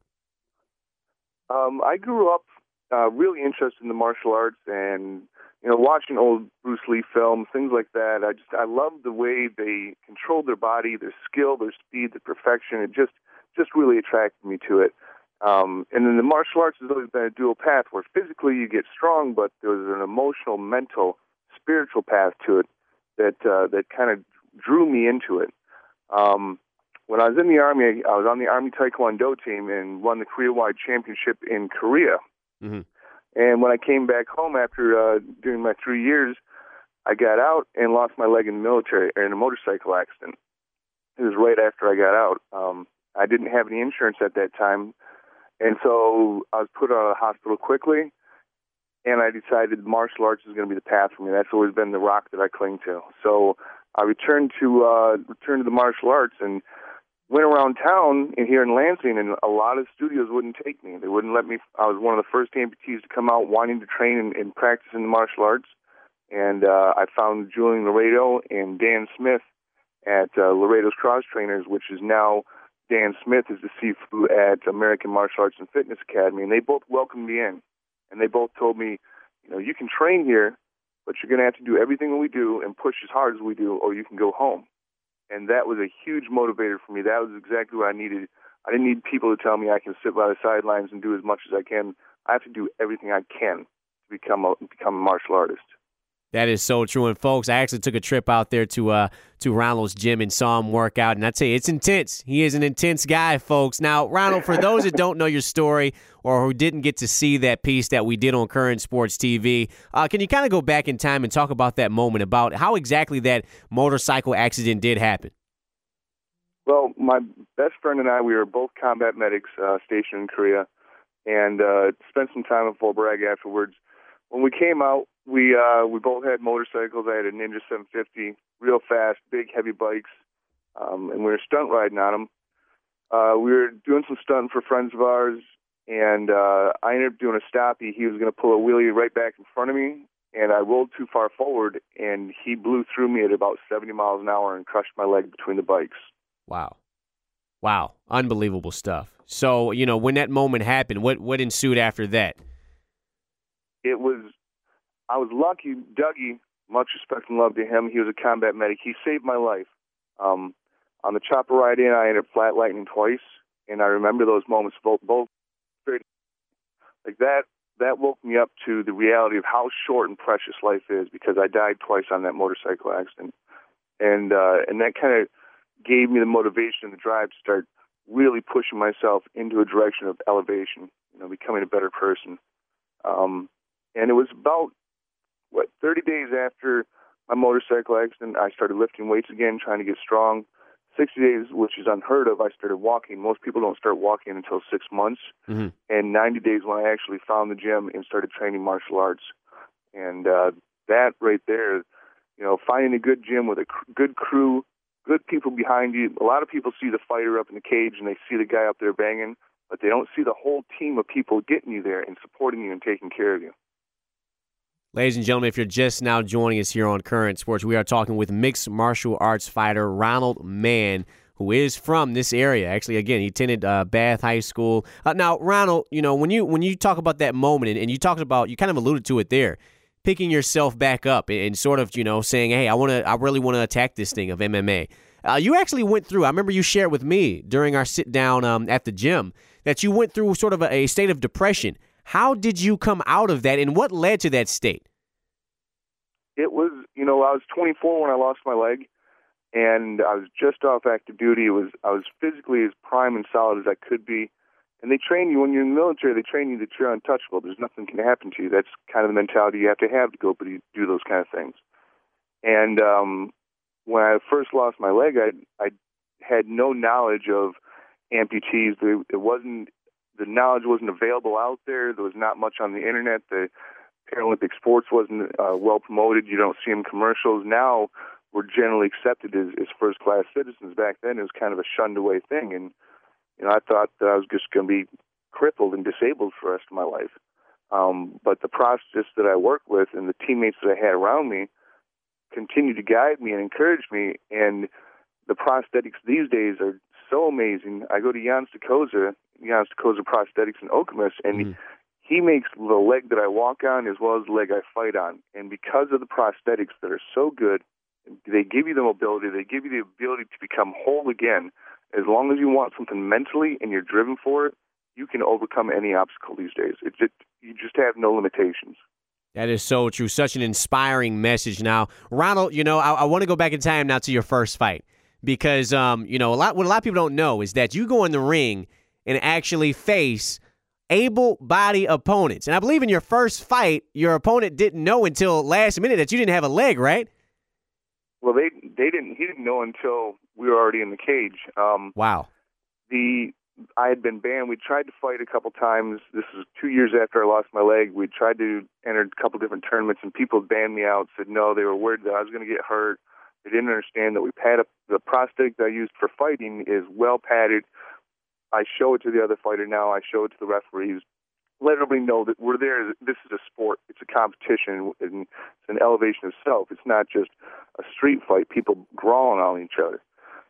I grew up really interested in the martial arts and watching old Bruce Lee films, things like that. I loved the way they controlled their body, their skill, their speed, their perfection. It just really attracted me to it. And then the martial arts has always been a dual path where physically you get strong, but there was an emotional, mental, spiritual path to it that kind of drew me into it. When I was in the Army, I was on the Army Taekwondo team and won the Korea-wide championship in Korea. Mm-hmm. And when I came back home after doing my 3 years, I got out and lost my leg in the military, or in a motorcycle accident. It was right after I got out. I didn't have any insurance at that time, and so I was put out of the hospital quickly, and I decided martial arts is going to be the path for me. That's always been the rock that I cling to. So I returned to the martial arts and went around town here in Lansing, and a lot of studios wouldn't take me. They wouldn't let me. I was one of the first amputees to come out wanting to train and practice in the martial arts, and I found Julian Laredo and Dan Smith at Laredo's Cross Trainers, which is now Dan Smith is the Sifu at American Martial Arts and Fitness Academy, and they both welcomed me in. And they both told me, you can train here, but you're going to have to do everything that we do and push as hard as we do, or you can go home. And that was a huge motivator for me. That was exactly what I needed. I didn't need people to tell me I can sit by the sidelines and do as much as I can. I have to do everything I can to become a martial artist. That is so true. And, folks, I actually took a trip out there to Ronald's gym and saw him work out. And I tell you, it's intense. He is an intense guy, folks. Now, Ronald, for those that don't know your story or who didn't get to see that piece that we did on Current Sports TV, can you kind of go back in time and talk about that moment, about how exactly that motorcycle accident did happen? Well, my best friend and I, we were both combat medics stationed in Korea, and spent some time in Fort Bragg afterwards. When we came out, we both had motorcycles. I had a Ninja 750, real fast, big, heavy bikes, and we were stunt riding on them. We were doing some stunting for friends of ours, and I ended up doing a stoppie. He was going to pull a wheelie right back in front of me, and I rolled too far forward, and he blew through me at about 70 miles an hour and crushed my leg between the bikes. Wow. Unbelievable stuff. So, when that moment happened, what ensued after that? I was lucky. Dougie, much respect and love to him. He was a combat medic. He saved my life. On the chopper ride in, I ended up flat lightning twice, and I remember those moments both very, like that. That woke me up to the reality of how short and precious life is, because I died twice on that motorcycle accident, and that kind of gave me the motivation and the drive to start really pushing myself into a direction of elevation, becoming a better person. And it was about 30 days after my motorcycle accident, I started lifting weights again, trying to get strong. 60 days, which is unheard of, I started walking. Most people don't start walking until 6 months. Mm-hmm. And 90 days when I actually found the gym and started training martial arts. And that right there, finding a good gym with a good crew, good people behind you. A lot of people see the fighter up in the cage and they see the guy up there banging, but they don't see the whole team of people getting you there and supporting you and taking care of you. Ladies and gentlemen, if you're just now joining us here on Current Sports, we are talking with mixed martial arts fighter Ronald Mann, who is from this area. Actually, again, he attended Bath High School. Now, Ronald, when you talk about that moment, and you talked about, you kind of alluded to it there, picking yourself back up and sort of, saying, hey, I really want to attack this thing of MMA. You actually went through, I remember you shared with me during our sit down at the gym, that you went through sort of a state of depression. How did you come out of that, and what led to that state? It was, I was 24 when I lost my leg, and I was just off active duty. I was physically as prime and solid as I could be. And they train you, when you're in the military, they train you that you're untouchable. There's nothing can happen to you. That's kind of the mentality you have to go do those kind of things. And when I first lost my leg, I had no knowledge of amputees. The knowledge wasn't available out there. There was not much on the internet. The Paralympic sports wasn't well promoted. You don't see them commercials. Now we're generally accepted as first-class citizens. Back then it was kind of a shunned-away thing. And, I thought that I was just going to be crippled and disabled for the rest of my life. But the process that I worked with and the teammates that I had around me continued to guide me and encourage me. And the prosthetics these days are so amazing. I go to Jan Stokoza Prosthetics in Okemos, and he makes the leg that I walk on as well as the leg I fight on. And because of the prosthetics that are so good, they give you the mobility, they give you the ability to become whole again. As long as you want something mentally and you're driven for it, you can overcome any obstacle these days. You just have no limitations. That is so true. Such an inspiring message. Now, Ronald, I want to go back in time now to your first fight, because what a lot of people don't know is that you go in the ring and actually face able-bodied opponents. And I believe in your first fight, your opponent didn't know until last minute that you didn't have a leg, right? Well, they didn't. He didn't know until we were already in the cage. Wow. I had been banned. We tried to fight a couple times. This was 2 years after I lost my leg. We tried to enter a couple different tournaments, and people banned me out. Said no, they were worried that I was going to get hurt. They didn't understand that we pad up. The prosthetic that I used for fighting is well padded. I show it to the other fighter now. I show it to the referees. Let everybody know that we're there. This is a sport. It's a competition, and it's an elevation of self. It's not just a street fight. People brawling on each other.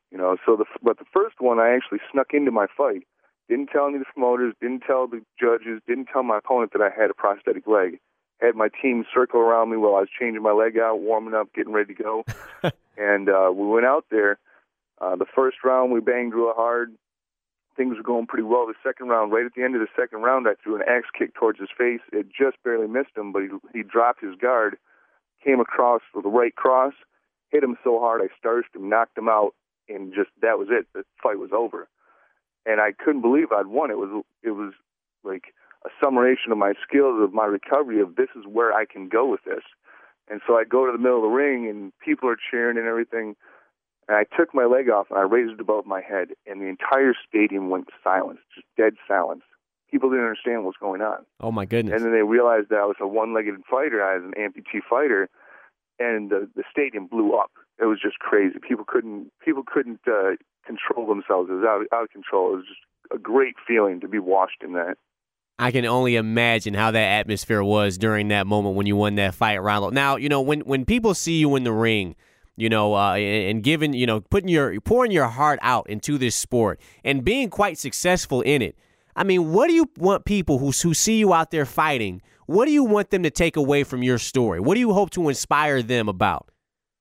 But the first one, I actually snuck into my fight. Didn't tell any of the promoters, didn't tell the judges, didn't tell my opponent that I had a prosthetic leg. Had my team circle around me while I was changing my leg out, warming up, getting ready to go. And we went out there. The first round, we banged real hard. Things were going pretty well. The second round, right at the end of the second round, I threw an axe kick towards his face. It just barely missed him, but he dropped his guard, came across with a right cross, hit him so hard I starched him, knocked him out, and just that was it. The fight was over. And I couldn't believe I'd won. It was like a summation of my skills, of my recovery, of this is where I can go with this. And so I go to the middle of the ring, and people are cheering and everything. And I took my leg off, and I raised it above my head, and the entire stadium went silent, just dead silence. People didn't understand what was going on. Oh, my goodness. And then they realized that I was a one-legged fighter. I was an amputee fighter, and the stadium blew up. It was just crazy. People couldn't control themselves. It was out of control. It was just a great feeling to be washed in that. I can only imagine how that atmosphere was during that moment when you won that fight, Ronald. Now, when people see you in the ring, and giving, pouring your heart out into this sport and being quite successful in it. I mean, what do you want people who see you out there fighting? What do you want them to take away from your story? What do you hope to inspire them about?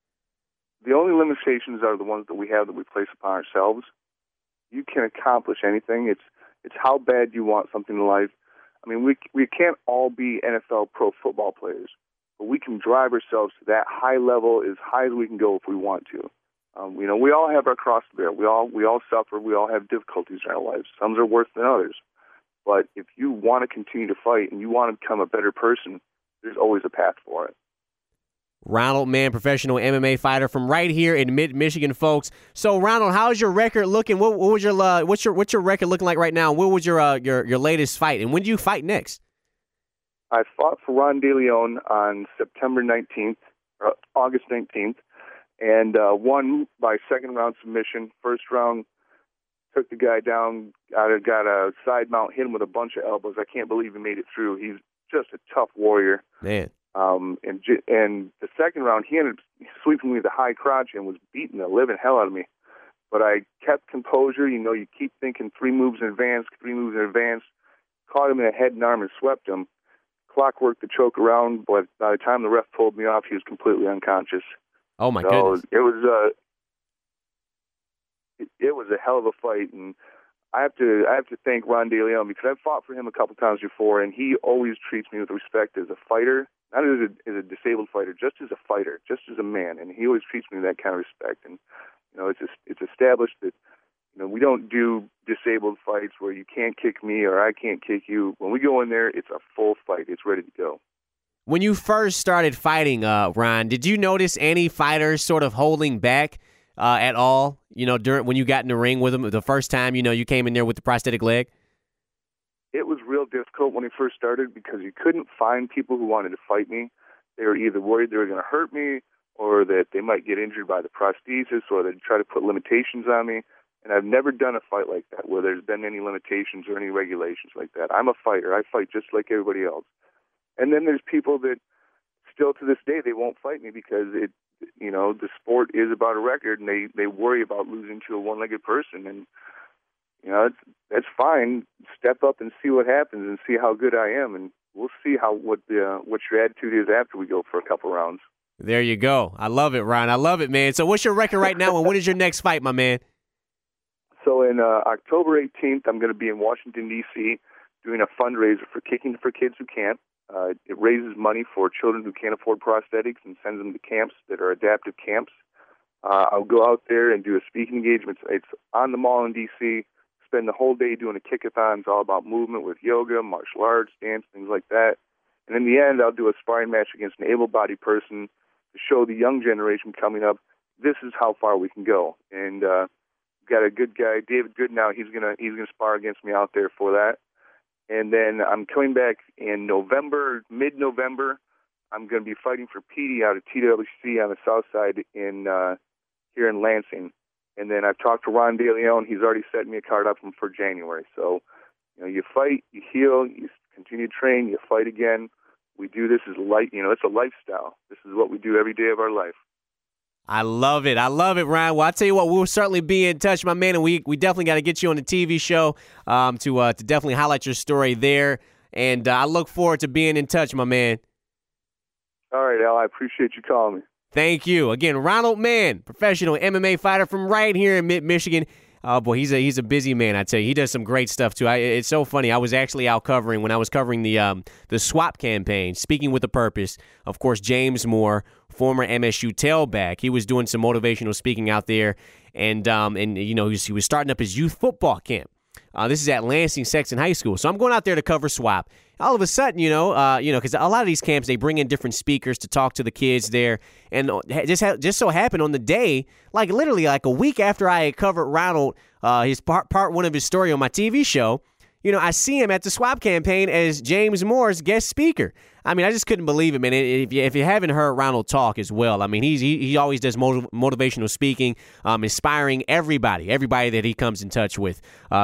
The only limitations are the ones that we have that we place upon ourselves. You can accomplish anything. It's how bad you want something in life. I mean, we can't all be NFL pro football players, but we can drive ourselves to that high level as high as we can go if we want to. We all have our cross to bear. We all suffer. We all have difficulties in our lives. Some are worse than others. But if you want to continue to fight and you want to become a better person, there's always a path for it. Ronald Mann, professional MMA fighter from right here in mid-Michigan, folks. So, Ronald, how's your record looking? What was what's your record looking like right now? What was your latest fight, and when do you fight next? I fought for Ron DeLeon on September 19th, or August 19th, and won by second round submission. First round, took the guy down, got a side mount, hit him with a bunch of elbows. I can't believe he made it through. He's just a tough warrior. Man. And the second round, he ended up sweeping me with a high crotch and was beating the living hell out of me. But I kept composure. You keep thinking 3 moves in advance, caught him in the head and arm and swept him. Clockwork the choke around, but by the time the ref pulled me off, he was completely unconscious. Oh, my goodness. It was a hell of a fight, and I have to thank Ron DeLeon because I've fought for him a couple times before, and he always treats me with respect as a fighter, not as a disabled fighter, just as a fighter, just as a man, and he always treats me with that kind of respect. And it's established that we don't do disabled fights where you can't kick me or I can't kick you. When we go in there, it's a full fight. It's ready to go. When you first started fighting, Ron, did you notice any fighters sort of holding back at all? When you got in the ring with them the first time, you came in there with the prosthetic leg? It was real difficult when he first started because you couldn't find people who wanted to fight me. They were either worried they were going to hurt me or that they might get injured by the prosthesis or they'd try to put limitations on me. And I've never done a fight like that where there's been any limitations or any regulations like that. I'm a fighter. I fight just like everybody else. And then there's people that still to this day, they won't fight me because the sport is about a record and they worry about losing to a one-legged person. And, that's fine. Step up and see what happens and see how good I am. And we'll see what your attitude is after we go for a couple rounds. There you go. I love it, Ron. I love it, man. So what's your record right now and when is your next fight, my man? So in October 18th, I'm going to be in Washington, D.C., doing a fundraiser for Kicking for Kids Who Can't. It raises money for children who can't afford prosthetics and sends them to camps that are adaptive camps. I'll go out there and do a speaking engagement. It's on the mall in D.C., spend the whole day doing a kickathon. It's all about movement with yoga, martial arts, dance, things like that. And in the end, I'll do a sparring match against an able-bodied person to show the young generation coming up, this is how far we can go. And got a good guy, David Goodnow. He's gonna spar against me out there for that. And then I'm coming back in November, mid-November. I'm going to be fighting for Petey out of TWC on the south side here in Lansing. And then I've talked to Ron DeLeon. He's already set me a card up for January. So, you fight, you heal, you continue to train, you fight again. We do this as it's a lifestyle. This is what we do every day of our life. I love it. I love it, Ryan. Well, I'll tell you what, we'll certainly be in touch, my man, and we definitely got to get you on the TV show to definitely highlight your story there. And I look forward to being in touch, my man. All right, Al, I appreciate you calling me. Thank you. Again, Ronald Mann, professional MMA fighter from right here in Mid-Michigan. Oh, boy, he's a busy man, I tell you. He does some great stuff, too. It's so funny. I was actually out covering, when I was covering the SWAP campaign, Speaking with a Purpose. Of course, James Moore, former MSU tailback, he was doing some motivational speaking out there, and he was starting up his youth football camp. This is at Lansing Sexton High School. So I'm going out there to cover SWAP. All of a sudden, because a lot of these camps, they bring in different speakers to talk to the kids there. And just so happened on the day, literally a week after I had covered Ronald, his part one of his story on my TV show, I see him at the SWAP campaign as James Moore's guest speaker. I mean, I just couldn't believe it, man. If you haven't heard Ronald talk as well, I mean, he always does motivational speaking, inspiring everybody that he comes in touch with.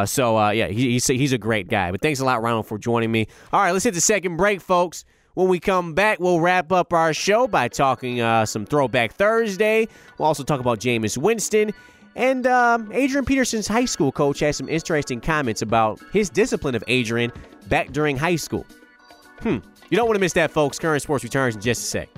He's a great guy. But thanks a lot, Ronald, for joining me. All right, let's hit the second break, folks. When we come back, we'll wrap up our show by talking some Throwback Thursday. We'll also talk about Jameis Winston. And Adrian Peterson's high school coach has some interesting comments about his discipline of Adrian back during high school. You don't want to miss that, folks. Current Sports returns in just a sec.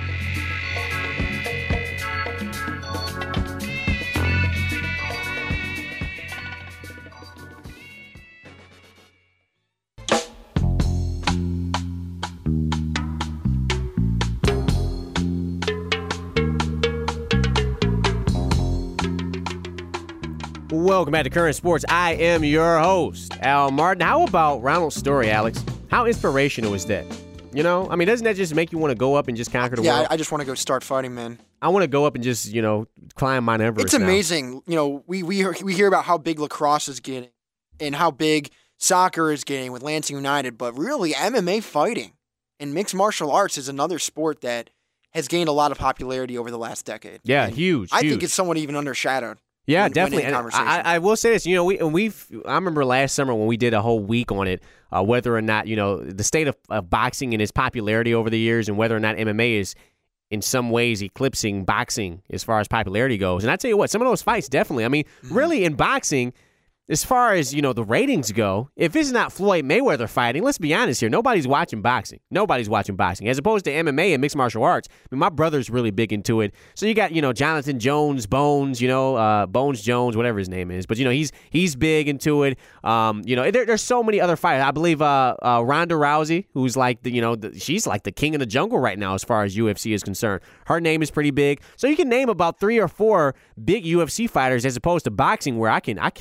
Welcome back to Current Sports. I am your host, Al Martin. How about Ronald's story, Alex? How inspirational is that? Doesn't that just make you want to go up and just conquer the world? Yeah, I just want to go start fighting, man. I want to go up and just, climb Mount Everest. It's amazing. We hear about how big lacrosse is getting and how big soccer is getting with Lansing United, but really MMA fighting and mixed martial arts is another sport that has gained a lot of popularity over the last decade. Yeah, and huge. I think it's somewhat even undershadowed. Yeah, definitely. And I will say this, I remember last summer when we did a whole week on it, whether or not, the state of boxing and its popularity over the years and whether or not MMA is in some ways eclipsing boxing as far as popularity goes. And I tell you what, some of those fights definitely, really in boxing, as far as, the ratings go, if it's not Floyd Mayweather fighting, let's be honest here, nobody's watching boxing. Nobody's watching boxing. As opposed to MMA and mixed martial arts, my brother's really big into it. So you got, Jonathan Jones, Bones, Bones Jones, whatever his name is. But, he's big into it. There's so many other fighters. I believe Ronda Rousey, who's she's like the king of the jungle right now as far as UFC is concerned. Her name is pretty big. So you can name about 3 or 4 big UFC fighters as opposed to boxing where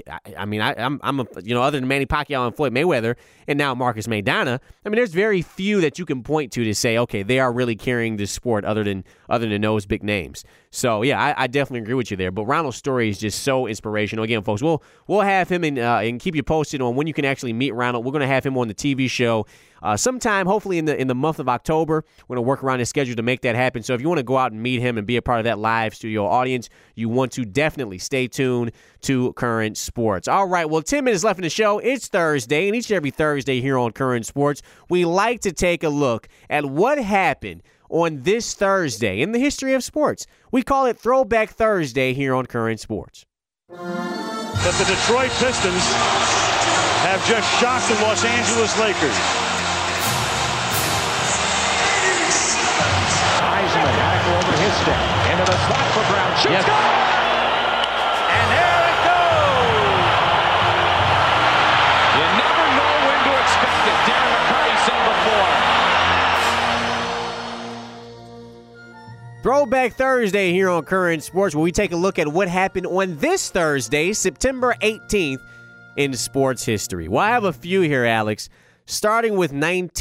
I'm other than Manny Pacquiao and Floyd Mayweather and now Marcus Maidana, there's very few that you can point to say, okay, they are really carrying this sport other than those big names. So, yeah, I definitely agree with you there. But Ronald's story is just so inspirational. Again, folks, we'll have him and keep you posted on when you can actually meet Ronald. We're going to have him on the TV show sometime, hopefully in the month of October. We're going to work around his schedule to make that happen. So if you want to go out and meet him and be a part of that live studio audience, you want to definitely stay tuned to Current Sports. All right, well, 10 minutes left in the show. It's Thursday, and each and every Thursday here on Current Sports, we like to take a look at what happened on this Thursday in the history of sports. We call it Throwback Thursday here on Current Sports. But the Detroit Pistons have just shocked the Los Angeles Lakers. Heisman back over his step. Into the slot for Brown. Shoots good! And there it goes! You never know when to expect it. Darren McCarty said before. Throwback Thursday here on Current Sports, where we take a look at what happened on this Thursday, September 18th, in sports history? Well, I have a few here, Alex, starting with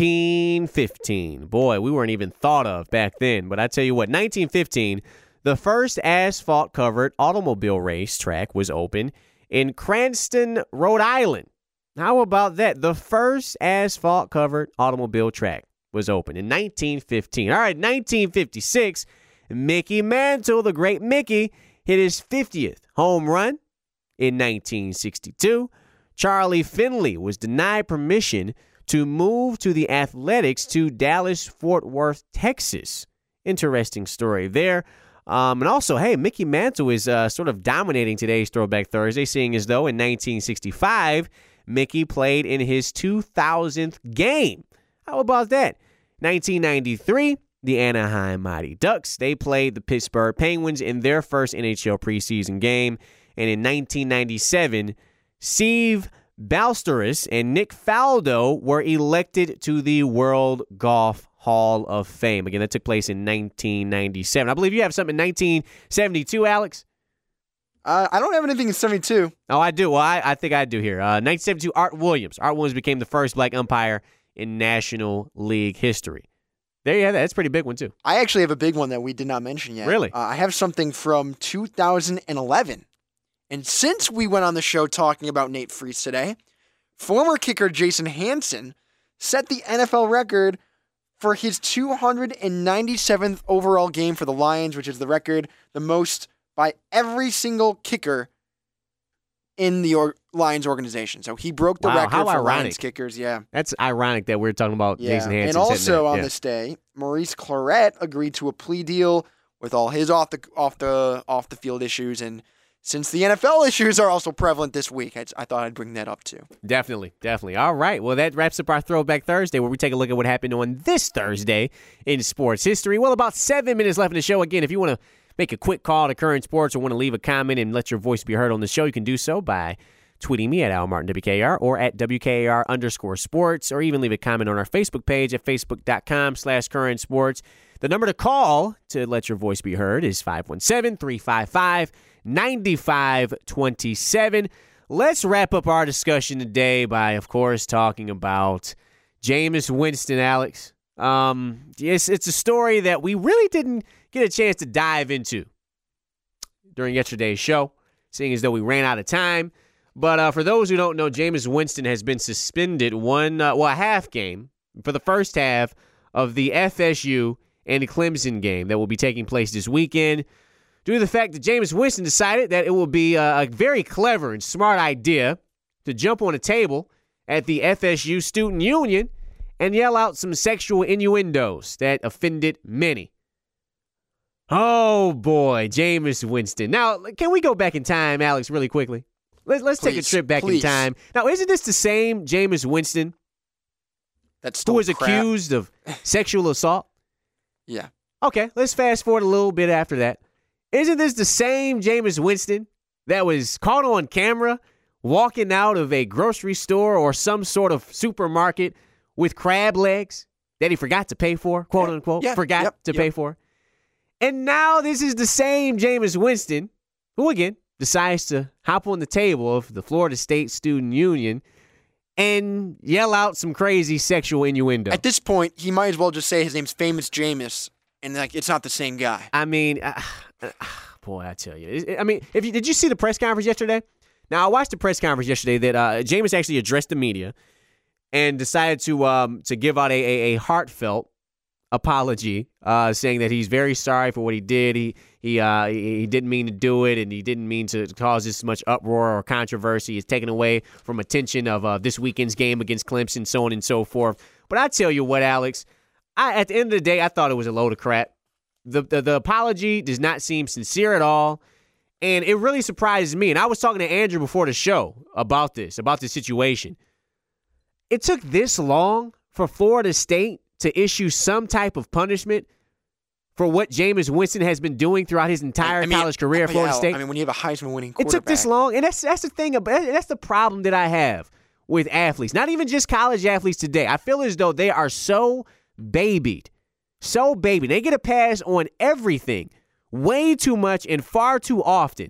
1915. Boy, we weren't even thought of back then, but I tell you what, 1915, the first asphalt-covered automobile racetrack was opened in Cranston, Rhode Island. How about that? The first asphalt-covered automobile track was opened in 1915. All right, 1956, Mickey Mantle, the great Mickey, hit his 50th home run. In 1962, Charlie Finley was denied permission to move to the Athletics to Dallas-Fort Worth, Texas. Interesting story there. And also, hey, Mickey Mantle is sort of dominating today's Throwback Thursday, seeing as though in 1965, Mickey played in his 2000th game. How about that? 1993, the Anaheim Mighty Ducks, they played the Pittsburgh Penguins in their first NHL preseason game. And in 1997, Steve Balsteris and Nick Faldo were elected to the World Golf Hall of Fame. Again, that took place in 1997. I believe you have something in 1972, Alex? I don't have anything in 72. Oh, I do. Well, I think I do here. 1972, Art Williams. Art Williams became the first black umpire in National League history. There you have that. That's a pretty big one, too. I actually have a big one that we did not mention yet. Really? I have something from 2011. And since we went on the show talking about Nate Freese today, former kicker Jason Hansen set the NFL record for his 297th overall game for the Lions, which is the record, the most by every single kicker in the Lions organization. So he broke the record for Lions kickers. Yeah, that's ironic that we're talking about Jason Hansen. And also on this day, Maurice Clarett agreed to a plea deal with all his off the field issues, and since the NFL issues are also prevalent this week, I thought I'd bring that up too. Definitely. All right. Well, that wraps up our Throwback Thursday, where we take a look at what happened on this Thursday in sports history. Well, about 7 minutes left in the show. Again, if you want to make a quick call to Current Sports or want to leave a comment and let your voice be heard on the show, you can do so by tweeting me at AlMartinWKR or at WKAR_sports, or even leave a comment on our Facebook page at facebook.com/Current Sports. The number to call to let your voice be heard is 517-355-9527. Let's wrap up our discussion today by, of course, talking about Jameis Winston, Alex. Yes, it's a story that we really didn't get a chance to dive into during yesterday's show, seeing as though we ran out of time. But for those who don't know, Jameis Winston has been suspended a half game for the first half of the FSU and Clemson game that will be taking place this weekend, due to the fact that Jameis Winston decided that it will be a very clever and smart idea to jump on a table at the FSU Student Union and yell out some sexual innuendos that offended many. Oh, boy, Jameis Winston. Now, can we go back in time, Alex, really quickly? Let's take a trip back in time. Now, isn't this the same Jameis Winston who was accused of sexual assault? Yeah. Okay, let's fast forward a little bit after that. Isn't this the same Jameis Winston that was caught on camera walking out of a grocery store or some sort of supermarket with crab legs that he forgot to pay for, quote unquote, pay for? And now this is the same Jameis Winston who, again, decides to hop on the table of the Florida State Student Union and yell out some crazy sexual innuendo. At this point, he might as well just say his name's Famous Jameis, and it's not the same guy. I mean, boy, I tell you. I mean, did you see the press conference yesterday? Now, I watched the press conference yesterday that Jameis actually addressed the media and decided to give out a heartfelt apology, saying that he's very sorry for what he did. He didn't mean to do it, and he didn't mean to cause this much uproar or controversy. He's taken away from attention of this weekend's game against Clemson, so on and so forth. But I tell you what, Alex, at the end of the day, I thought it was a load of crap. The apology does not seem sincere at all, and it really surprises me. And I was talking to Andrew before the show about this situation. It took this long for Florida State to issue some type of punishment for what Jameis Winston has been doing throughout his entire college career at Florida State. I mean, when you have a Heisman-winning quarterback. It took this long, and that's the thing. That's the problem that I have with athletes, not even just college athletes today. I feel as though they are so babied. They get a pass on everything way too much and far too often.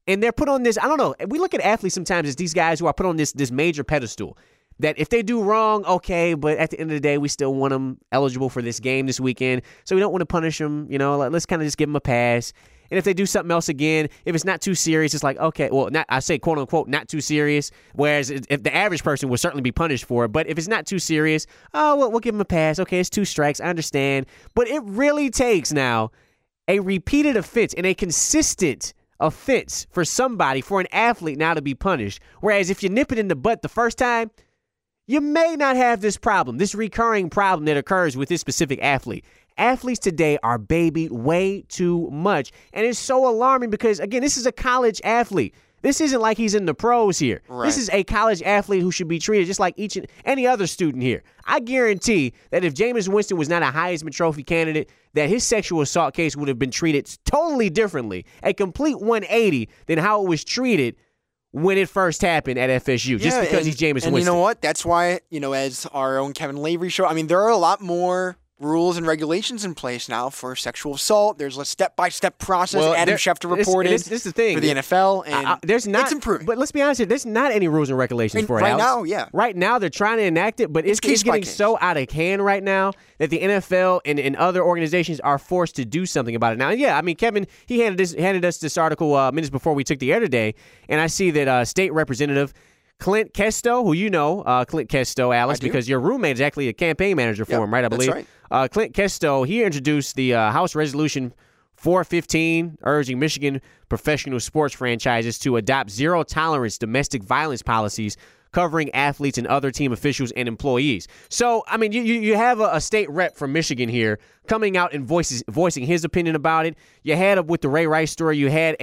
And they're put on this, I don't know, we look at athletes sometimes as these guys who are put on this major pedestal that if they do wrong, okay, but at the end of the day, we still want them eligible for this game this weekend. So we don't want to punish them, let's kind of just give them a pass. And if they do something else again, if it's not too serious, it's like, okay, well, I say quote unquote, not too serious. Whereas if the average person would certainly be punished for it. But if it's not too serious, we'll give them a pass. Okay, it's 2 strikes. I understand. But it really takes now a repeated offense and a consistent offense for somebody, for an athlete now to be punished. Whereas if you nip it in the butt the first time, you may not have this problem, this recurring problem that occurs with this specific athlete. Athletes today are babied way too much. And it's so alarming because, again, this is a college athlete. This isn't like he's in the pros here. Right. This is a college athlete who should be treated just like each and any other student here. I guarantee that if Jameis Winston was not a Heisman Trophy candidate, that his sexual assault case would have been treated totally differently, a complete 180 than how it was treated when it first happened at FSU, just because he's Jameis Winston. And you know what? That's why, as our own Kevin Lavery show, there are a lot more rules and regulations in place now for sexual assault. There's a step-by-step process. Adam Schefter reported this is the thing for the NFL, and there's not, it's improving. But let's be honest here, there's not any rules and regulations for it. Right now, yeah. Right now, they're trying to enact it, but it's getting so out of hand right now that the NFL and other organizations are forced to do something about it. Now, Kevin, he handed us this article minutes before we took the air today, and I see that State Representative Clint Kesto, who you know, Clint Kesto, Alice, because your roommate is actually a campaign manager for him, right? I believe. That's right. Clint Kesto, he introduced the House Resolution 415, urging Michigan professional sports franchises to adopt zero-tolerance domestic violence policies covering athletes and other team officials and employees. So, you have a state rep from Michigan here coming out and voicing his opinion about it. You had with the Ray Rice story, you had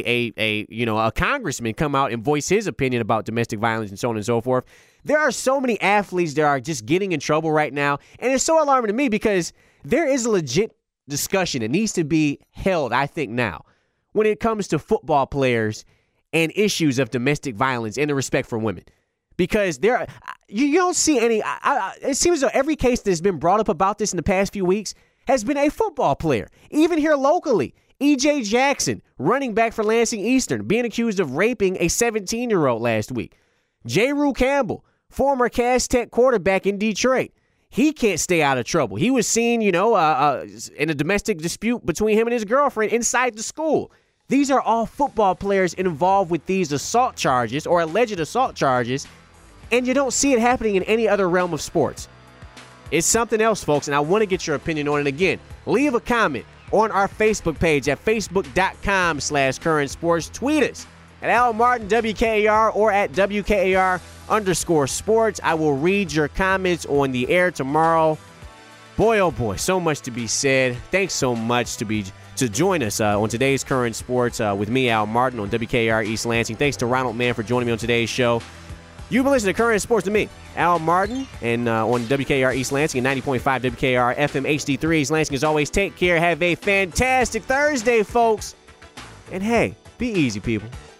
a congressman come out and voice his opinion about domestic violence and so on and so forth. There are so many athletes that are just getting in trouble right now, and it's so alarming to me because there is a legit discussion that needs to be held, I think, now when it comes to football players and issues of domestic violence and the respect for women. Because you don't see any. It seems as though every case that's been brought up about this in the past few weeks has been a football player. Even here locally, E.J. Jackson, running back for Lansing Eastern, being accused of raping a 17-year-old last week. J. Rue Campbell, former Cass Tech quarterback in Detroit. He can't stay out of trouble. He was seen, in a domestic dispute between him and his girlfriend inside the school. These are all football players involved with these assault charges or alleged assault charges, and you don't see it happening in any other realm of sports. It's something else, folks, and I want to get your opinion on it. Again, leave a comment on our Facebook page at facebook.com/current sports. Tweet us at Al Martin WKAR or at WKAR_sports. I will read your comments on the air tomorrow. Boy, oh boy, so much to be said. Thanks so much to join us on today's Current Sports with me, Al Martin, on WKAR East Lansing. Thanks to Ronald Mann for joining me on today's show. You've been listening to Current Sports with me, Al Martin, and on WKAR East Lansing and 90.5 WKAR FM HD3 East Lansing. As always, take care. Have a fantastic Thursday, folks. And hey, be easy, people.